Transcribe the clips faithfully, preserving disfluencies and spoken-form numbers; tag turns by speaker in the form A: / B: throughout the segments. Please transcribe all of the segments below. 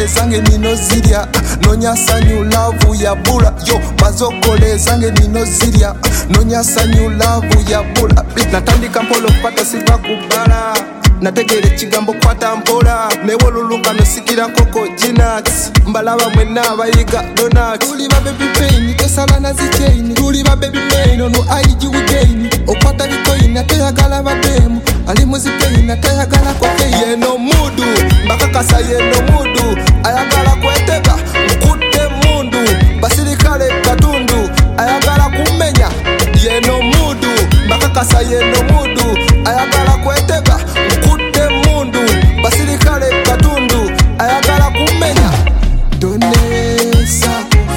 A: bazokole zange nino zirya nonyasanyu love ya bula yo bazokole zange nino zirya nonyasanyu love ya bula natandika mpolo pata siva kubala nategere kigambo kwata mpola newolulunga nosikira nkoko ginats mbalaba mwenna abayiga donuts tuli ba baby pain tosala na zichain tuli ba baby pain ono aiji wigain okwata bikoin atayagala bademu ali muzipain atayagala kokain yeno mudu mbakakasa yeno mudu ayagala kwetega mkutte mundu basilikale katundu ayagala kumenya yeno mudu mbakakasa yeno mudu ayagala kwetega mkutte mundu basilikale katundu ayagala kumenya donesa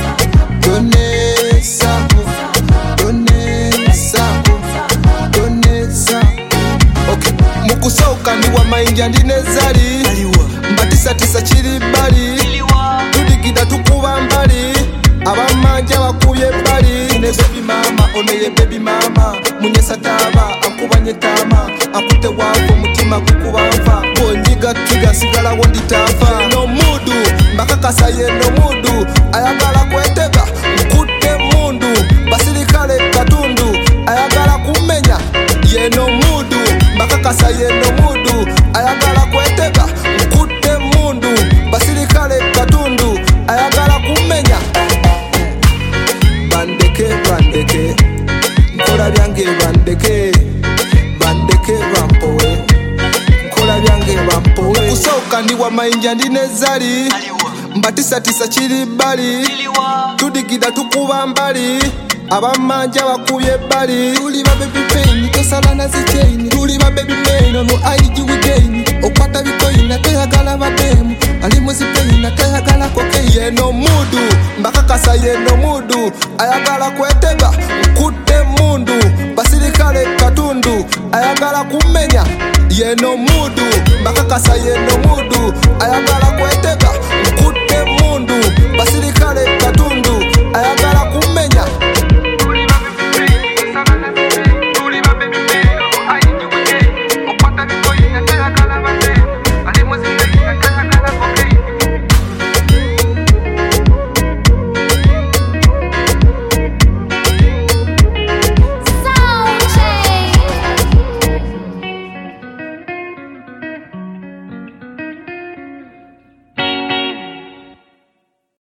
A: donesa donesa donesa okay mukusauka ndi wa mainja ndi nezali mbatisa tisa chiri bali tudigida tukuba mbali abamanja bakubye bali ne baby mama oneye baby mama munyesa taba akubanye tama akute wako mutima kukubanfa bonyiga kiga sigala wondi tafa no mudu mbakakasa yeno mudu ayagala kwetega mkutte mundu basilikale katundu ayagala kumenya yeno mudu mbakakasa yeno mudu ayagala kwetega mkutte mundu basilikale katundu ayagala kumenya bandeke bandeke nkola byange bandeke bandeke bampowe nkola byange bampowe kusauka ndi wa mainja ndi nezali mbatisa tisa chiri bali tudigida tukuba mbali abamanja bakubye bali tuli ba baby pain tosala na zichain tuli ba baby pain ono aiji wigain okwata bikoin atayagala bademu ali muzipain atayagala kokain yeno mudu mbakakasa yeno mudu ayagala kwetega mkutte mundu basilikale katundu ayagala kumenya yeno mudu mbakakasa yeno mudu ayagala kwetega mkutte mundu basilikale katundu